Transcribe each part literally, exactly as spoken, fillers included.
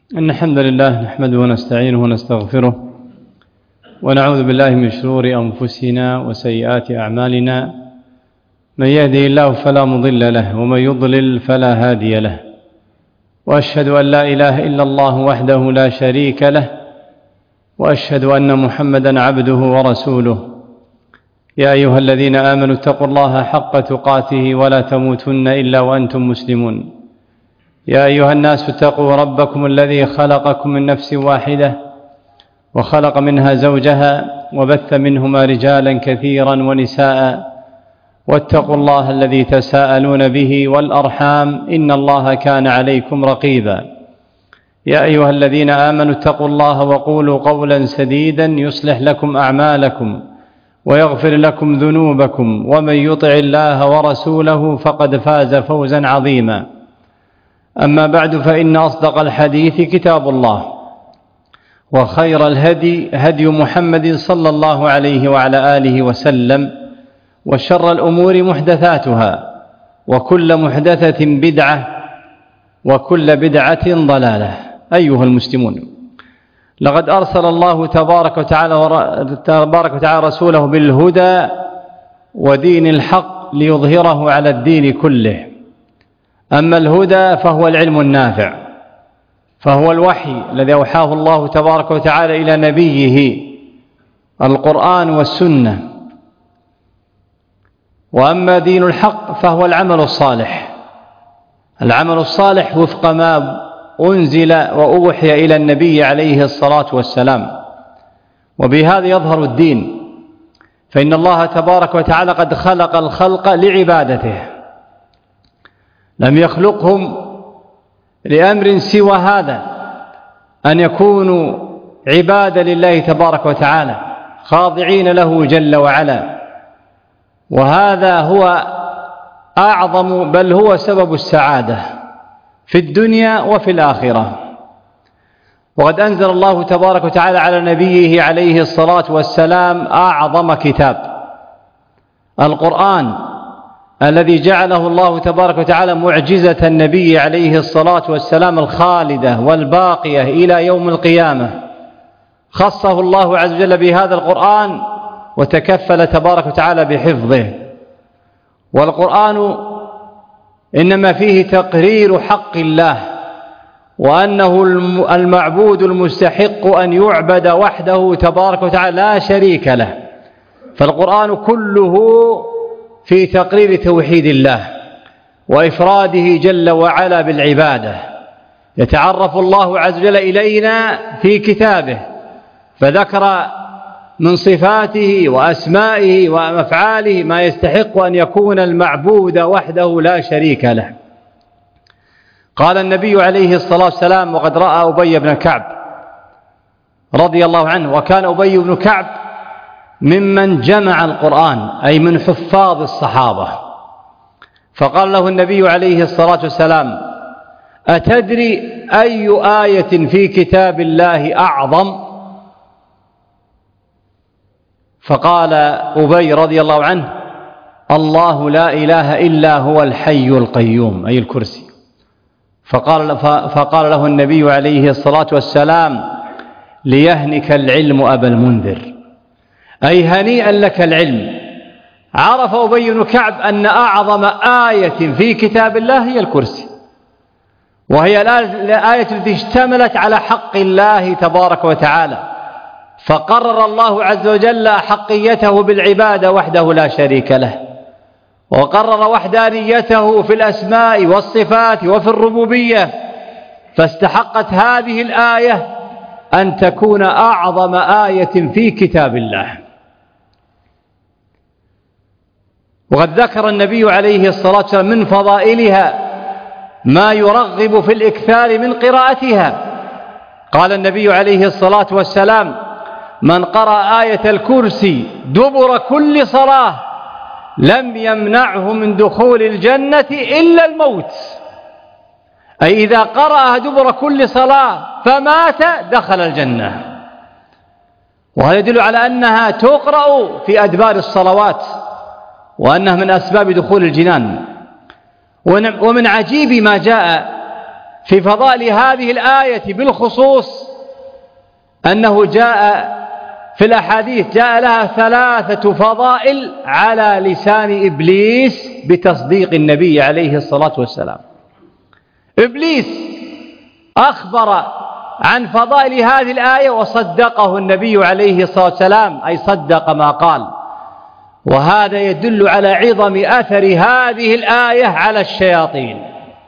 إن الحمد لله نحمده ونستعينه ونستغفره ونعوذ بالله من شرور أنفسنا وسيئات أعمالنا. من يهده الله فلا مضل له ومن يضلل فلا هادي له، وأشهد أن لا إله إلا الله وحده لا شريك له، وأشهد أن محمدًا عبده ورسوله. يا أيها الذين آمنوا اتقوا الله حق تقاته ولا تموتن إلا وأنتم مسلمون. يا أيها الناس اتقوا ربكم الذي خلقكم من نفس واحدة وخلق منها زوجها وبث منهما رجالا كثيرا ونساء، واتقوا الله الذي تساءلون به والأرحام إن الله كان عليكم رقيبا. يا أيها الذين آمنوا اتقوا الله وقولوا قولا سديدا يصلح لكم أعمالكم ويغفر لكم ذنوبكم، ومن يطع الله ورسوله فقد فاز فوزا عظيما. أما بعد، فإن أصدق الحديث كتاب الله، وخير الهدي هدي محمد صلى الله عليه وعلى آله وسلم، وشر الأمور محدثاتها، وكل محدثة بدعة، وكل بدعة ضلالة. أيها المسلمون، لقد أرسل الله تبارك وتعالى, تبارك وتعالى رسوله بالهدى ودين الحق ليظهره على الدين كله. أما الهدى فهو العلم النافع، فهو الوحي الذي أوحاه الله تبارك وتعالى إلى نبيه، القرآن والسنة. وأما دين الحق فهو العمل الصالح، العمل الصالح وفق ما أنزل وأوحي إلى النبي عليه الصلاة والسلام، وبهذا يظهر الدين. فإن الله تبارك وتعالى قد خلق الخلق لعبادته، لم يخلقهم لأمر سوى هذا، أن يكونوا عبادا لله تبارك وتعالى خاضعين له جل وعلا. وهذا هو أعظم بل هو سبب السعادة في الدنيا وفي الآخرة. وقد أنزل الله تبارك وتعالى على نبيه عليه الصلاة والسلام أعظم كتاب، القرآن، الذي جعله الله تبارك وتعالى معجزة النبي عليه الصلاة والسلام الخالدة والباقية إلى يوم القيامة. خصه الله عز وجل بهذا القرآن وتكفل تبارك وتعالى بحفظه. والقرآن إنما فيه تقرير حق الله، وأنه المعبود المستحق أن يعبد وحده تبارك وتعالى لا شريك له. فالقرآن كله في تقرير توحيد الله وإفراده جل وعلا بالعبادة. يتعرف الله عز وجل إلينا في كتابه فذكر من صفاته وأسمائه وأفعاله ما يستحق أن يكون المعبود وحده لا شريك له. قال النبي عليه الصلاة والسلام: وقد رأى أبي بن كعب رضي الله عنه، وكان أبي بن كعب ممن جمع القرآن، أي من حفاظ الصحابة. فقال له النبي عليه الصلاة والسلام: أتدري أي آية في كتاب الله أعظم؟ فقال أبي رضي الله عنه: الله لا إله إلا هو الحي القيوم، أي الكرسي. فقال, فقال له النبي عليه الصلاة والسلام: ليهنك العلم أبا المنذر، أي هنيئا لك العلم. عرف أبي بن كعب أن أعظم آية في كتاب الله هي الكرسي، وهي الآية التي اشتملت على حق الله تبارك وتعالى، فقرر الله عز وجل حقيته بالعبادة وحده لا شريك له، وقرر وحدانيته في الأسماء والصفات وفي الربوبية. فاستحقت هذه الآية أن تكون أعظم آية في كتاب الله. وقد ذكر النبي عليه الصلاة والسلام من فضائلها ما يرغب في الإكثار من قراءتها. قال النبي عليه الصلاة والسلام: من قرأ آية الكرسي دبر كل صلاة لم يمنعه من دخول الجنة إلا الموت، أي إذا قرأها دبر كل صلاة فمات دخل الجنة. وهذا يدل على أنها تقرأ في أدبار الصلوات، وأنها من أسباب دخول الجنان. ومن عجيب ما جاء في فضائل هذه الآية بالخصوص أنه جاء في الأحاديث جاء لها ثلاثة فضائل على لسان إبليس بتصديق النبي عليه الصلاة والسلام. إبليس أخبر عن فضائل هذه الآية وصدقه النبي عليه الصلاة والسلام، أي صدق ما قال. وهذا يدل على عظم أثر هذه الآية على الشياطين،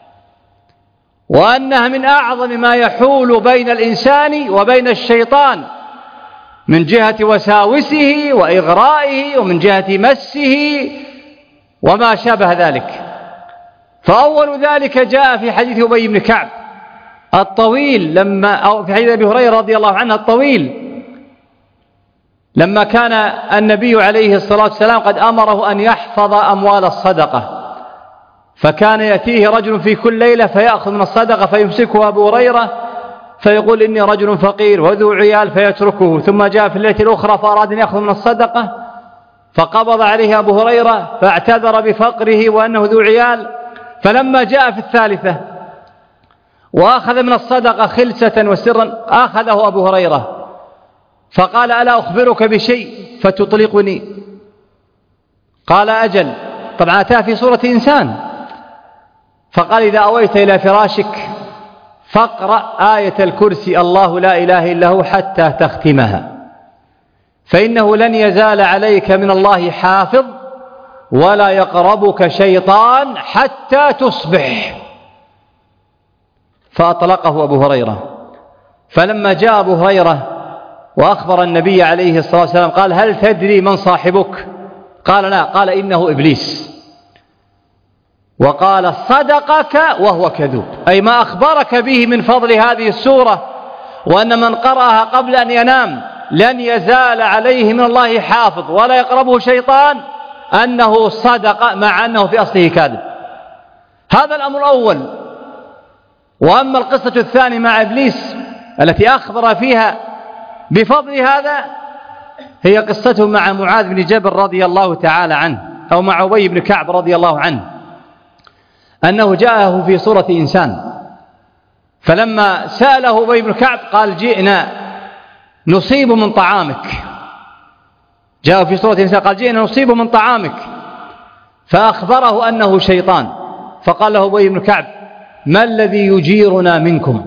وأنها من أعظم ما يحول بين الإنسان وبين الشيطان من جهة وساوسه وإغرائه ومن جهة مسه وما شابه ذلك. فأول ذلك جاء في حديث أبي بن كعب الطويل، لما أو في حديث أبي هريرة رضي الله عنه الطويل، لما كان النبي عليه الصلاة والسلام قد أمره أن يحفظ أموال الصدقة، فكان يأتيه رجل في كل ليلة فيأخذ من الصدقة فيمسكه أبو هريرة فيقول إني رجل فقير وذو عيال فيتركه، ثم جاء في الليلة الأخرى فأراد أن يأخذ من الصدقة فقبض عليه أبو هريرة فاعتذر بفقره وأنه ذو عيال، فلما جاء في الثالثة وأخذ من الصدقة خلسة وسرا أخذه أبو هريرة فقال ألا أخبرك بشيء فتطلقني؟ قال أجل. طبعا أتاه في صورة إنسان، فقال إذا أويت إلى فراشك فاقرأ آية الكرسي الله لا إله إلا هو حتى تختمها، فإنه لن يزال عليك من الله حافظ ولا يقربك شيطان حتى تصبح. فأطلقه أبو هريرة. فلما جاء أبو هريرة وأخبر النبي عليه الصلاة والسلام قال هل تدري من صاحبك؟ قال لا. قال إنه إبليس. وقال صدقك وهو كذوب، أي ما أخبرك به من فضل هذه السورة وأن من قرأها قبل أن ينام لن يزال عليه من الله حافظ ولا يقربه شيطان، أنه صدق مع أنه في أصله كاذب. هذا الأمر الأول. وأما القصة الثانية مع إبليس التي أخبر فيها بفضل هذا هي قصته مع معاذ بن جبل رضي الله تعالى عنه، أو مع أبي بن كعب رضي الله عنه، أنه جاءه في صورة إنسان، فلما سأله أبي بن كعب قال جئنا نصيب من طعامك. جاءه في صورة إنسان قال جئنا نصيب من طعامك، فأخبره أنه شيطان. فقال له أبي بن كعب ما الذي يجيرنا منكم؟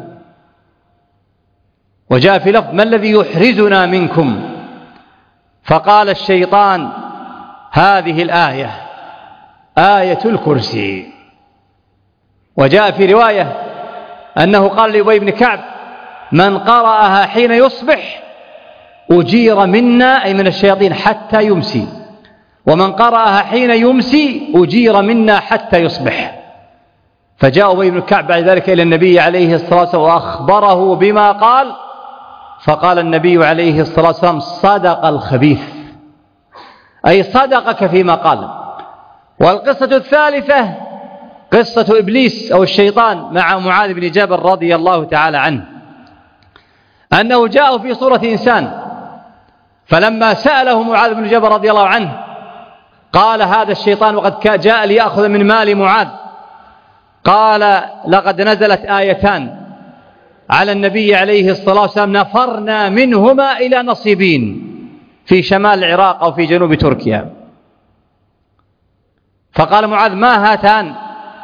وجاء في لفظ ما الذي يحرزنا منكم؟ فقال الشيطان هذه الآية آية الكرسي. وجاء في رواية أنه قال لأبي بن كعب من قرأها حين يصبح أجير منا، أي من الشياطين، حتى يمسي، ومن قرأها حين يمسي أجير منا حتى يصبح. فجاء أبي بن كعب بعد ذلك إلى النبي عليه الصلاة والسلام وأخبره بما قال، فقال النبي عليه الصلاة والسلام صدق الخبيث، أي صدقك فيما قال. والقصة الثالثة قصة إبليس أو الشيطان مع معاذ بن جبل رضي الله تعالى عنه، أنه جاء في صورة إنسان، فلما سأله معاذ بن جبل رضي الله عنه قال هذا الشيطان وقد جاء ليأخذ من مال معاذ، قال لقد نزلت آيتان على النبي عليه الصلاة والسلام نفرنا منهما إلى نصيبين في شمال العراق أو في جنوب تركيا. فقال معاذ ما هاتان؟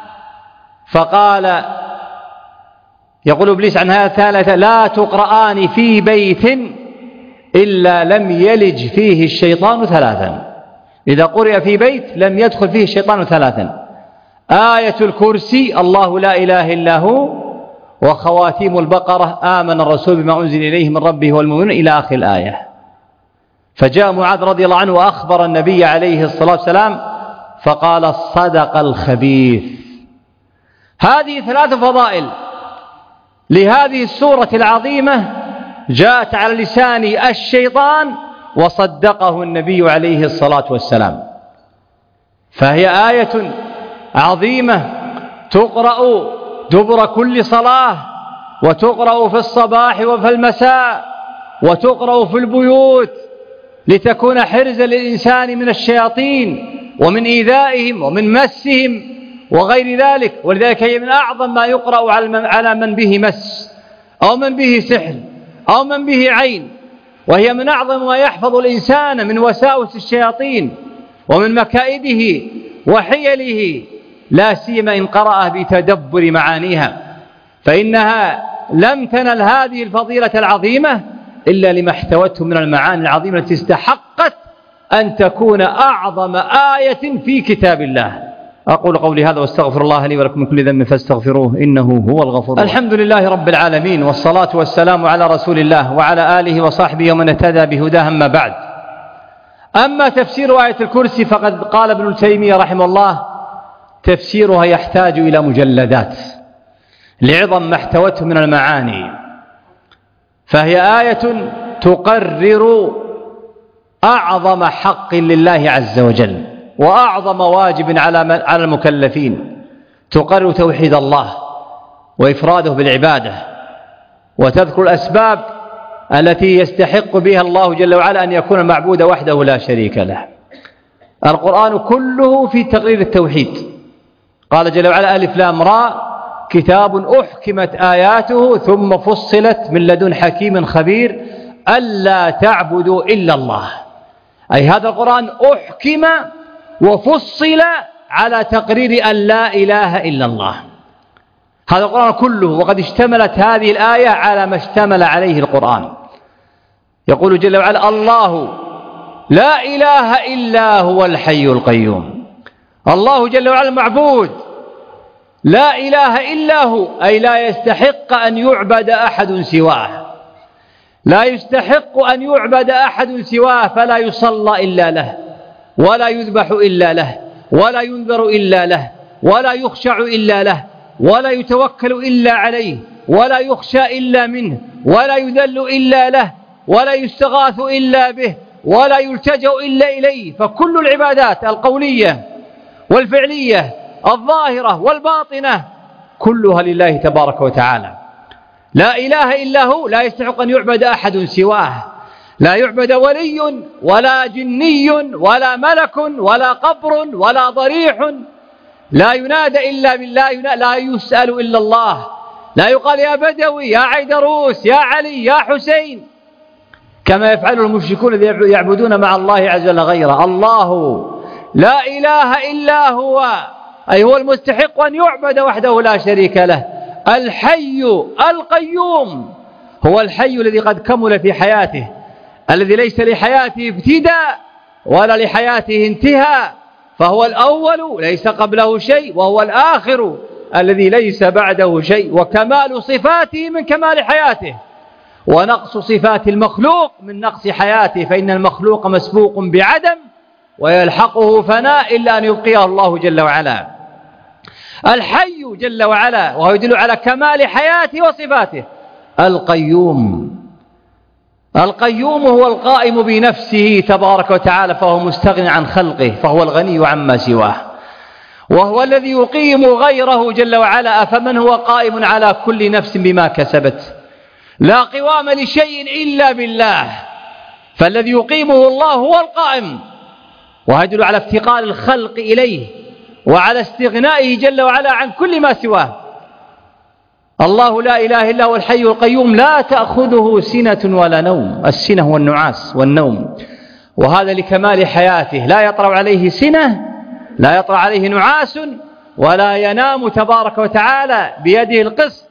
فقال يقول إبليس عن هذا الثالثة لا تقرآن في بيت إلا لم يلج فيه الشيطان ثلاثا. إذا قرئ في بيت لم يدخل فيه الشيطان ثلاثا: آية الكرسي الله لا إله إلا هو، وخواتيم البقرة آمن الرسول بما أنزل إليه من ربه والمؤمنون إلى آخر الآية. فجاء معاذ رضي الله عنه وأخبر النبي عليه الصلاة والسلام فقال صدق الخبيث. هذه ثلاث فضائل لهذه السورة العظيمة جاءت على لسان الشيطان وصدقه النبي عليه الصلاة والسلام، فهي آية عظيمة تقرأ دبر كل صلاة، وتقرأ في الصباح وفي المساء، وتقرأ في البيوت لتكون حرزا للإنسان من الشياطين ومن إيذائهم ومن مسهم وغير ذلك. ولذلك هي من أعظم ما يقرأ على من به مس أو من به سحر أو من به عين، وهي من أعظم ما يحفظ الإنسان من وساوس الشياطين ومن مكائده وحيله، لا سيما إن قرأ بتدبر معانيها، فإنها لم تنل هذه الفضيلة العظيمة إلا لما احتوته من المعاني العظيمة التي استحقت أن تكون أعظم آية في كتاب الله. أقول قولي هذا واستغفر الله لي ولكم من كل ذنب فاستغفروه إنه هو الغفور الرحيم. الحمد لله رب العالمين، والصلاة والسلام على رسول الله وعلى آله وصحبه ومن اهتدى بهداه. أما بعد، أما تفسير آية الكرسي فقد قال ابن تيمية رحمه الله: تفسيرها يحتاج إلى مجلدات لعظم ما احتوته من المعاني، فهي آية تقرر أعظم حق لله عز وجل وأعظم واجب على المكلفين، تقرر توحيد الله وإفراده بالعبادة، وتذكر الأسباب التي يستحق بها الله جل وعلا أن يكون المعبود وحده لا شريك له. القرآن كله في تقرير التوحيد. قال جل وعلا: ألف لام را كتاب أحكمت آياته ثم فصلت من لدن حكيم خبير ألا تعبدوا إلا الله. أي هذا القرآن أحكم وفصل على تقرير أن لا إله إلا الله. هذا القرآن كله، وقد اشتملت هذه الآية على ما اشتمل عليه القرآن. يقول جل وعلا: الله لا إله إلا هو الحي القيوم. الله جل وعلا معبود لا إله إلا هو، أي لا يستحق أن يعبد أحد سواه، لا يستحق أن يعبد أحد سواه، فلا يصلى إلا له، ولا يذبح إلا له، ولا ينذر إلا له، ولا يخشع إلا له، ولا يتوكل إلا عليه، ولا يخشى إلا منه، ولا يذل إلا له، ولا يستغاث إلا به، ولا يلتجأ إلا إليه. فكل العبادات القولية والفعلية الظاهرة والباطنة كلها لله تبارك وتعالى. لا إله إلا هو، لا يستحق أن يعبد أحد سواه، لا يعبد ولي ولا جني ولا ملك ولا قبر ولا ضريح، لا ينادى إلا بالله، لا يسأل إلا الله، لا يقال يا بدوي يا عيدروس يا علي يا حسين كما يفعل المشركون الذين يعبدون مع الله عز وجل غيره. الله لا إله إلا هو، أي هو المستحق أن يعبد وحده لا شريك له. الحي القيوم، هو الحي الذي قد كمل في حياته، الذي ليس لحياته ابتداء ولا لحياته انتهاء، فهو الأول ليس قبله شيء، وهو الآخر الذي ليس بعده شيء، وكمال صفاته من كمال حياته، ونقص صفات المخلوق من نقص حياته، فإن المخلوق مسبوق بعدم ويلحقه فناء إلا أن يبقيه الله جل وعلا. الحي جل وعلا، وهو يدل على كمال حياته وصفاته. القيوم، القيوم هو القائم بنفسه تبارك وتعالى، فهو مستغن عن خلقه، فهو الغني عما سواه، وهو الذي يقيم غيره جل وعلا. أفمن هو قائم على كل نفس بما كسبت، لا قوام لشيء إلا بالله، فالذي يقيمه الله هو القائم، ويدل على افتقار الخلق إليه وعلى استغنائه جل وعلا عن كل ما سواه. الله لا إله إلا هو الحي القيوم، لا تأخذه سنة ولا نوم. السنة هو النعاس والنوم، وهذا لكمال حياته، لا يطرأ عليه سنة، لا يطرأ عليه نعاس، ولا ينام تبارك وتعالى، بيده القسط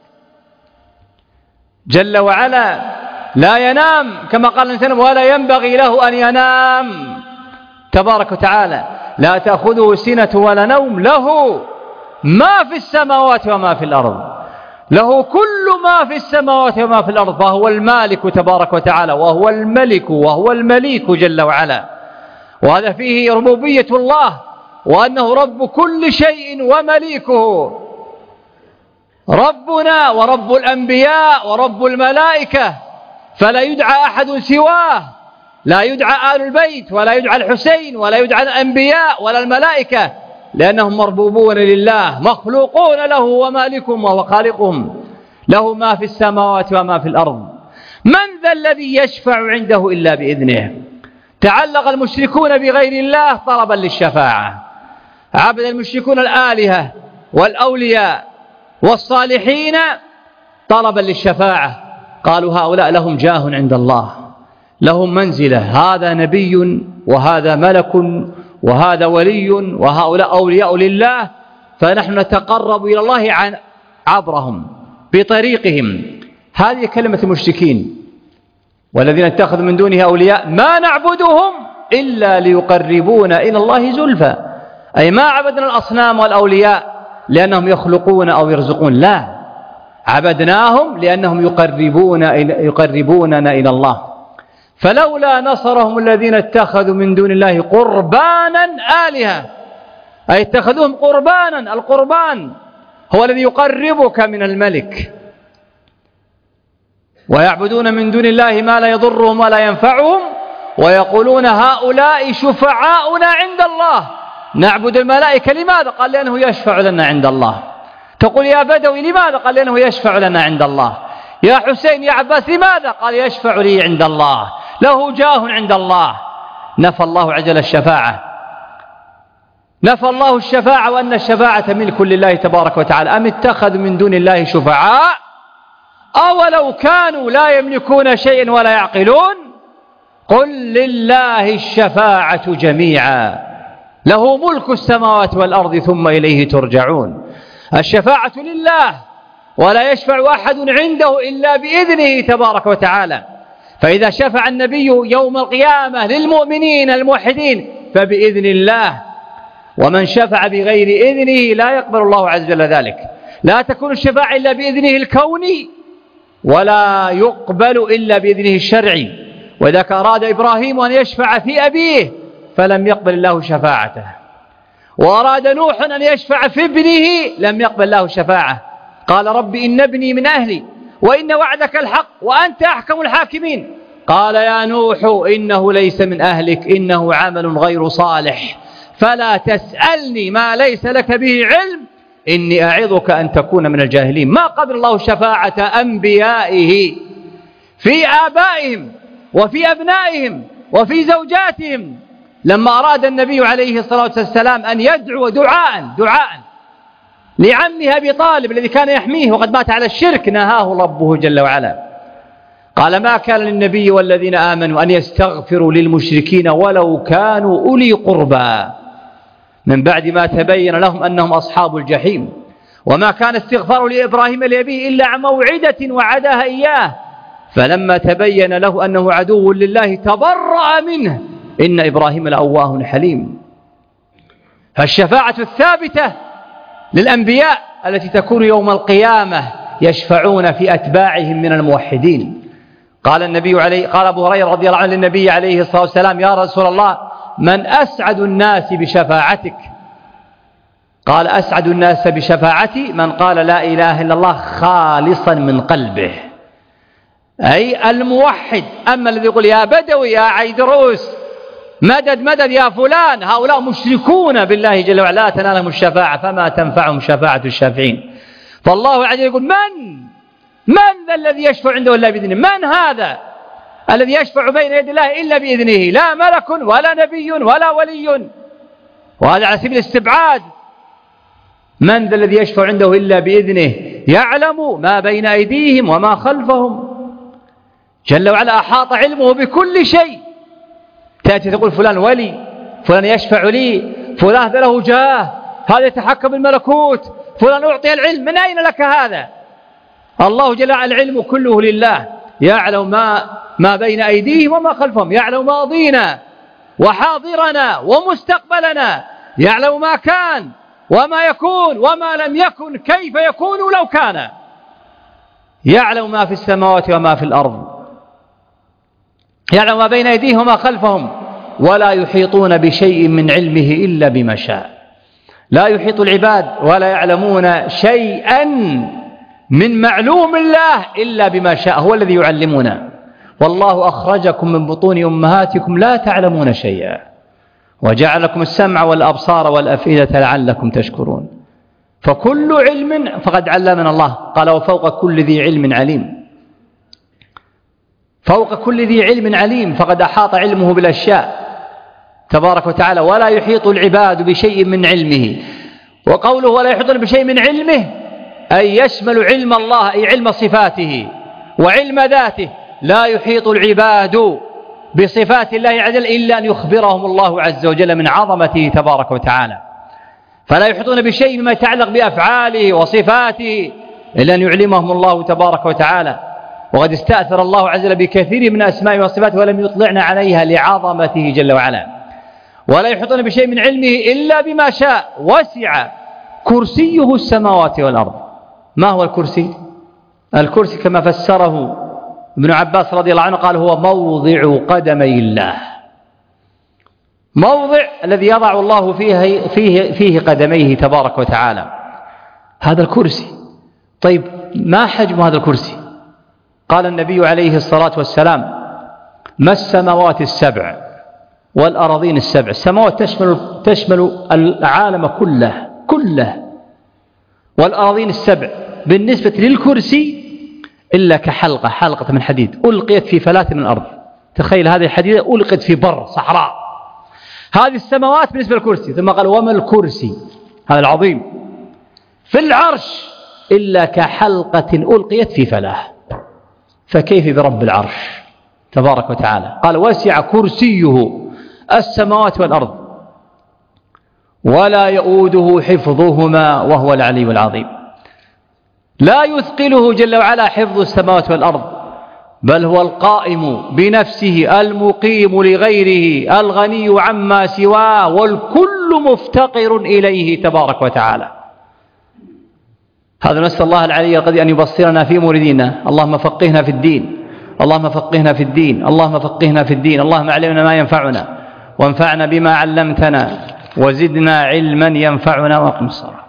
جل وعلا، لا ينام كما قال الإنسان، ولا ينبغي له أن ينام تبارك وتعالى. لا تأخذه سنة ولا نوم، له ما في السماوات وما في الأرض، له كل ما في السماوات وما في الأرض، فهو المالك تبارك وتعالى، وهو الملك وهو المليك جل وعلا. وهذا فيه ربوبية الله، وأنه رب كل شيء ومليكه، ربنا ورب الأنبياء ورب الملائكة، فلا يدعى أحد سواه، لا يدعى آل البيت ولا يدعى الحسين ولا يدعى الأنبياء ولا الملائكة، لأنهم مربوبون لله، مخلوقون له ومالكهم وهو خالقهم، له ما في السماوات وما في الأرض. من ذا الذي يشفع عنده إلا بإذنه؟ تعلق المشركون بغير الله طلبا للشفاعة، عبد المشركون الآلهة والأولياء والصالحين طلبا للشفاعة. قالوا هؤلاء لهم جاه عند الله، لهم منزلة، هذا نبي وهذا ملك وهذا ولي وهؤلاء أولياء لله، فنحن نتقرب إلى الله عن عبرهم بطريقهم. هذه كلمة المشركين. والذين اتخذوا من دونه أولياء ما نعبدهم إلا ليقربونا إلى الله زلفى، أي ما عبدنا الأصنام والأولياء لأنهم يخلقون أو يرزقون، لا، عبدناهم لأنهم يقربون يقربوننا إلى الله. فلولا نصرهم الذين اتخذوا من دون الله قربانا آلهة، أي اتخذوهم قربانا. القربان هو الذي يقربك من الملك. ويعبدون من دون الله ما لا يضرهم ولا ينفعهم ويقولون هؤلاء شفعاؤنا عند الله. نعبد الملائكة لماذا؟ قال لأنه يشفع لنا عند الله. تقول يا بدوي لماذا؟ قال لأنه يشفع لنا عند الله. يا حسين يا عباس لماذا؟ قال يشفع لي عند الله، له جاه عند الله. نفى الله عز وجل الشفاعة، نفى الله الشفاعة، وأن الشفاعة ملك لله تبارك وتعالى. أم اتخذوا من دون الله شفعاء أولو كانوا لا يملكون شيئا ولا يعقلون قل لله الشفاعة جميعا له ملك السماوات والأرض ثم إليه ترجعون. الشفاعة لله، ولا يشفع أحد عنده إلا بإذنه تبارك وتعالى. فإذا شفع النبي يوم القيامة للمؤمنين الموحدين فبإذن الله، ومن شفع بغير إذنه لا يقبل الله عز وجل ذلك. لا تكون الشفاعة إلا بإذنه الكوني، ولا يقبل إلا بإذنه الشرعي. وإذا أراد إبراهيم أن يشفع في أبيه فلم يقبل الله شفاعته، وأراد نوح أن يشفع في ابنه لم يقبل الله شفاعة. قال رب إن ابني من أهلي وإن وعدك الحق وأنت أحكم الحاكمين. قال يا نوح إنه ليس من أهلك إنه عمل غير صالح فلا تسألني ما ليس لك به علم إني أعظك أن تكون من الجاهلين. ما قبل الله شفاعة أنبيائه في آبائهم وفي أبنائهم وفي زوجاتهم. لما أراد النبي عليه الصلاة والسلام أن يدعو دعاء دعاء لعمه أبي طالب الذي كان يحميه وقد مات على الشرك نهاه ربه جل وعلا. قال ما كان للنبي والذين آمنوا أن يستغفروا للمشركين ولو كانوا أولي قربى من بعد ما تبين لهم أنهم أصحاب الجحيم. وما كان استغفار لإبراهيم لأبيه إلا عن موعدة وعدها إياه فلما تبين له أنه عدو لله تبرأ منه إن إبراهيم لأواه حليم. فالشفاعة الثابتة للأنبياء التي تكون يوم القيامة يشفعون في أتباعهم من الموحدين. قال النبي عليه قال أبو هريرة رضي الله عنه للنبي عليه الصلاة والسلام يا رسول الله من أسعد الناس بشفاعتك؟ قال أسعد الناس بشفاعتي من قال لا إله إلا الله خالصا من قلبه، أي الموحد. أما الذي يقول يا بدوي يا عيدروس مدد مدد يا فلان هؤلاء مشركون بالله جل وعلا لا تنالهم الشفاعة فما تنفعهم شفاعة الشافعين. فالله عز وجل يقول من من ذا الذي يشفع عنده إلا بإذنه؟ من هذا الذي يشفع بين يدي الله إلا بإذنه؟ لا ملك ولا نبي ولا ولي، وهذا على سبيل الاستبعاد. من ذا الذي يشفع عنده إلا بإذنه يعلم ما بين أيديهم وما خلفهم. جل وعلا أحاط علمه بكل شيء. تأتي تقول فلان ولي، فلان يشفع لي، فلان له جاه، هذا يتحكم بالملكوت، فلان أعطي العلم. من أين لك هذا؟ الله جل وعلا العلم كله لله، يعلم ما ما بين أيديهم وما خلفهم، يعلم ماضينا وحاضرنا ومستقبلنا، يعلم ما كان وما يكون وما لم يكن كيف يكون لو كان، يعلم ما في السماوات وما في الأرض، يعلم ما بين أيديهم وما خلفهم، ولا يحيطون بشيء من علمه إلا بما شاء. لا يحيط العباد ولا يعلمون شيئا من معلوم الله إلا بما شاء، هو الذي يعلمنا. والله أخرجكم من بطون أمهاتكم لا تعلمون شيئا وجعل لكم السمع والأبصار والأفئدة لعلكم تشكرون. فكل علم فقد علمنا الله، قال وفوق كل ذي علم عليم. فوق كل ذي علم عليم، فقد أحاط علمه بالأشياء تبارك وتعالى، ولا يحيط العباد بشيء من علمه. وقوله ولا يحيطون بشيء من علمه أي يشمل علم الله، أي علم صفاته وعلم ذاته. لا يحيط العباد بصفات الله عز وجل إلا أن يخبرهم الله عز وجل من عظمته تبارك وتعالى. فلا يحيطون بشيء مما يتعلق بأفعاله وصفاته إلا أن يعلمهم الله تبارك وتعالى. وقد استأثر الله عز وجل بكثير من أسمائه وصفاته ولم يطلعنا عليها لعظمته جل وعلا. ولا يحيطون بشيء من علمه إلا بما شاء. وسع كرسيه السماوات والأرض. ما هو الكرسي؟ الكرسي كما فسره ابن عباس رضي الله عنه قال هو موضع قدمي الله، موضع الذي يضع الله فيه, فيه, فيه قدميه تبارك وتعالى. هذا الكرسي. طيب ما حجم هذا الكرسي؟ قال النبي عليه الصلاة والسلام ما السماوات السبع والأراضين السبع. السماوات تشمل, تشمل العالم كله كله، والأراضين السبع بالنسبة للكرسي إلا كحلقة حلقة من حديد ألقيت في فلاة من الأرض. تخيل هذه الحديدة ألقيت في بر صحراء. هذه السماوات بالنسبة للكرسي. ثم قال وما الكرسي هذا العظيم في العرش إلا كحلقة ألقيت في فلاة. فكيف برب العرش تبارك وتعالى؟ قال وسع كرسيه السماوات والأرض ولا يؤوده حفظهما وهو العلي العظيم. لا يثقله جل وعلا حفظ السماوات والأرض، بل هو القائم بنفسه المقيم لغيره الغني عما سواه والكل مفتقر إليه تبارك وتعالى. هذا نسأل الله العلي القدير أن يبصرنا في أمور ديننا. اللهم فقهنا في الدين، اللهم فقهنا في الدين، اللهم فقهنا في الدين. اللهم علمنا ما ينفعنا وانفعنا بما علمتنا وزدنا علما ينفعنا. وأقم الصلاة.